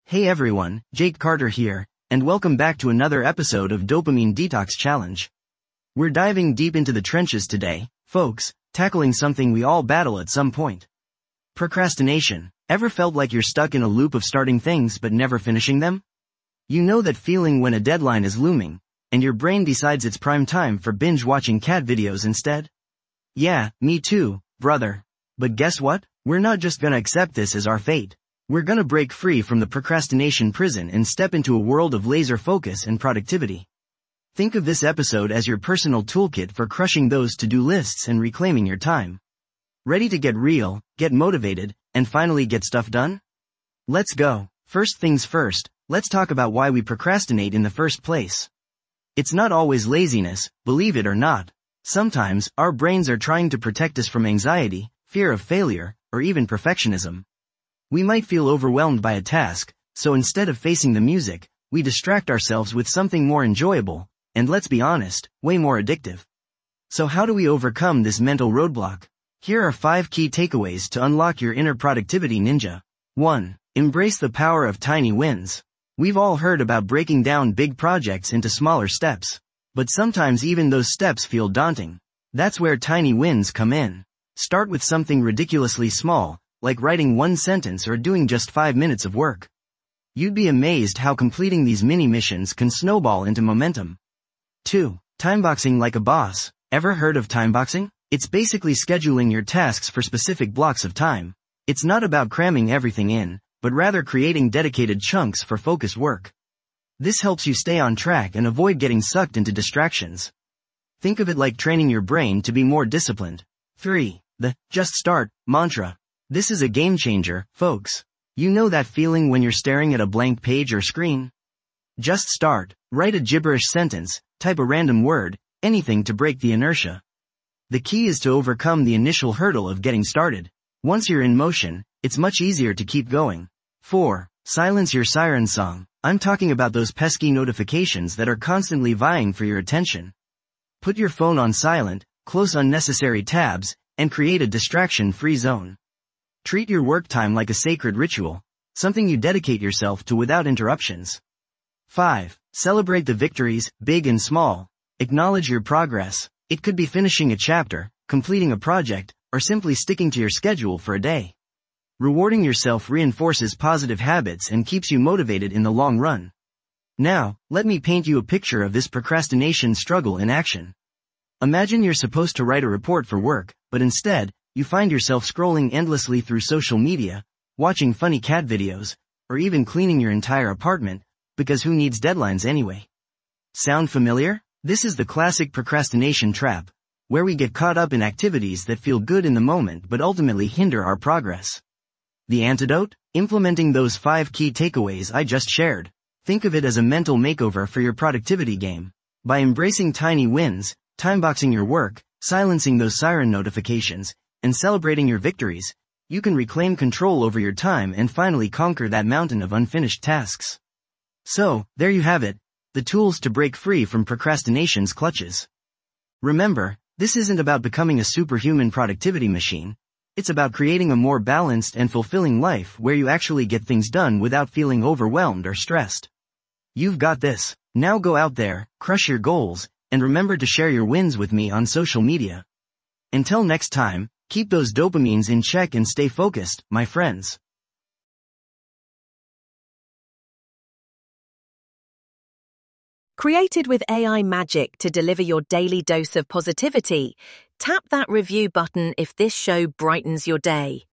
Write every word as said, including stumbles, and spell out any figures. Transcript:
Hey everyone, Jake Carter here, and welcome back to another episode of Dopamine Detox Challenge. We're diving deep into the trenches today, folks, tackling something we all battle at some point. Procrastination. Ever felt like you're stuck in a loop of starting things but never finishing them? You know that feeling when a deadline is looming, and your brain decides it's prime time for binge-watching cat videos instead? Yeah, me too, brother. But guess what? We're not just gonna accept this as our fate. We're gonna break free from the procrastination prison and step into a world of laser focus and productivity. Think of this episode as your personal toolkit for crushing those to-do lists and reclaiming your time. Ready to get real, get motivated, and finally get stuff done? Let's go. First things first, let's talk about why we procrastinate in the first place. It's not always laziness, believe it or not. Sometimes, our brains are trying to protect us from anxiety, fear of failure, or even perfectionism. We might feel overwhelmed by a task, so instead of facing the music, we distract ourselves with something more enjoyable, and let's be honest, way more addictive. So how do we overcome this mental roadblock? Here are five key takeaways to unlock your inner productivity ninja. one. Embrace the power of tiny wins. We've all heard about breaking down big projects into smaller steps. But sometimes even those steps feel daunting. That's where tiny wins come in. Start with something ridiculously small, like writing one sentence or doing just five minutes of work. You'd be amazed how completing these mini missions can snowball into momentum. two. Timeboxing like a boss. Ever heard of timeboxing? It's basically scheduling your tasks for specific blocks of time. It's not about cramming everything in, but rather creating dedicated chunks for focused work. This helps you stay on track and avoid getting sucked into distractions. Think of it like training your brain to be more disciplined. three. The just start mantra. This is a game changer, folks. You know that feeling when you're staring at a blank page or screen? Just start. Write a gibberish sentence, type a random word, anything to break the inertia. The key is to overcome the initial hurdle of getting started. Once you're in motion, it's much easier to keep going. four. Silence your siren song. I'm talking about those pesky notifications that are constantly vying for your attention. Put your phone on silent, close unnecessary tabs, and create a distraction-free zone. Treat your work time like a sacred ritual, something you dedicate yourself to without interruptions. five. Celebrate the victories, big and small. Acknowledge your progress. It could be finishing a chapter, completing a project, or simply sticking to your schedule for a day. Rewarding yourself reinforces positive habits and keeps you motivated in the long run. Now, let me paint you a picture of this procrastination struggle in action. Imagine you're supposed to write a report for work, but instead, you find yourself scrolling endlessly through social media, watching funny cat videos, or even cleaning your entire apartment, because who needs deadlines anyway? Sound familiar? This is the classic procrastination trap, where we get caught up in activities that feel good in the moment but ultimately hinder our progress. The antidote? Implementing those five key takeaways I just shared. Think of it as a mental makeover for your productivity game. By embracing tiny wins, timeboxing your work, silencing those siren notifications, and celebrating your victories, you can reclaim control over your time and finally conquer that mountain of unfinished tasks. So, there you have it, the tools to break free from procrastination's clutches. Remember, this isn't about becoming a superhuman productivity machine. It's about creating a more balanced and fulfilling life where you actually get things done without feeling overwhelmed or stressed. You've got this. Now go out there, crush your goals, and remember to share your wins with me on social media. Until next time, keep those dopamines in check and stay focused, my friends. Created with A I magic to deliver your daily dose of positivity, tap that review button if this show brightens your day.